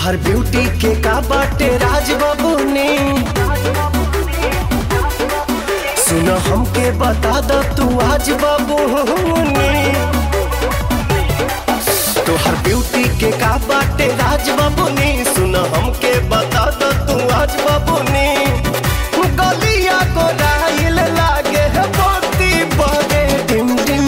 तोहर ब्यूटी के का बाटे राज बबूनी, सुनो हमके बता द तू आज बबूनी। तोहर ब्यूटी के का बाटे राज बबूनी, सुनो हमके बता द तू आज बबूनी। गलिया गोराइल लागे है मोती बगे डिम डिम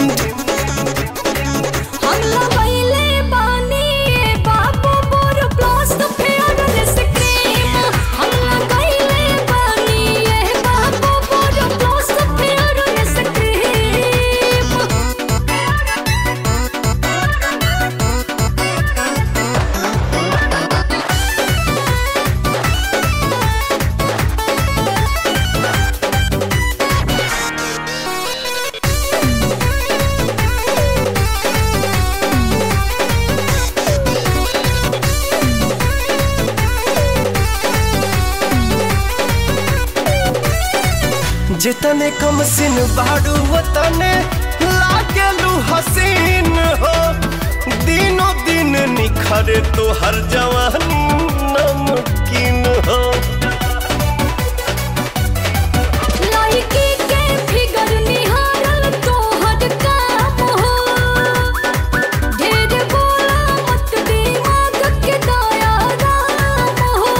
जितने कम सिन बाड़ू वतने लागेलू हसीन हो। दिनों दिन निखरे तो हर जवानी नमकीन हो। लड़की के फिगर निहारल तो हर काम हो। ढेर बोला मत दिमाग के दाया राम हो।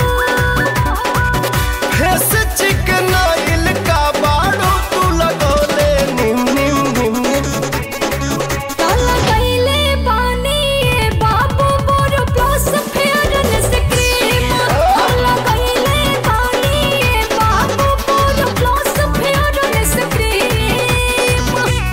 फेस चिकनाइल का बाड़ू तू लगोले निम निम निम निम। काला गईले पानी ये बाबू बोरो प्लस फेयरन से क्रीम। काला गईले पानी ये बाबू बोरो प्लस फेयरन से क्रीम।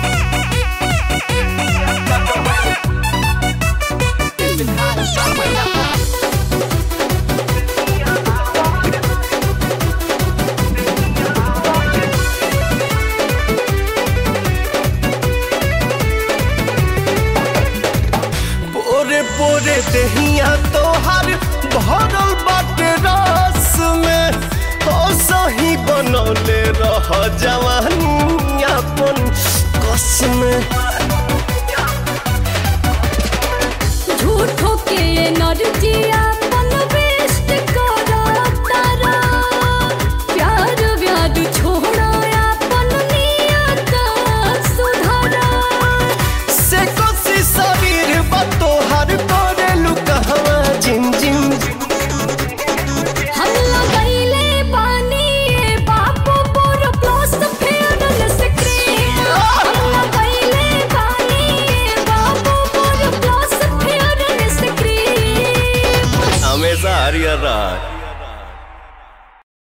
पोरे पोरे दहिया तोहर भरल बाटे रस में। ओ सही बनौले रह जवानी अपन कस में। झूठो के एनर्जिया मन वेस्ट करा तारा। प्यार व्यार छोड़ा अपन नियत सुधारा। से कोसी शरीर बा तोहर करेलू कहवा जिम जिम। हम लगैले पानी ये बाबू बोरो प्लस फेयरन से क्रीम। हम लगैले पानी ये बाबू बोरो प्लस फेयरन से क्रीम। हमेशा हरियर रह।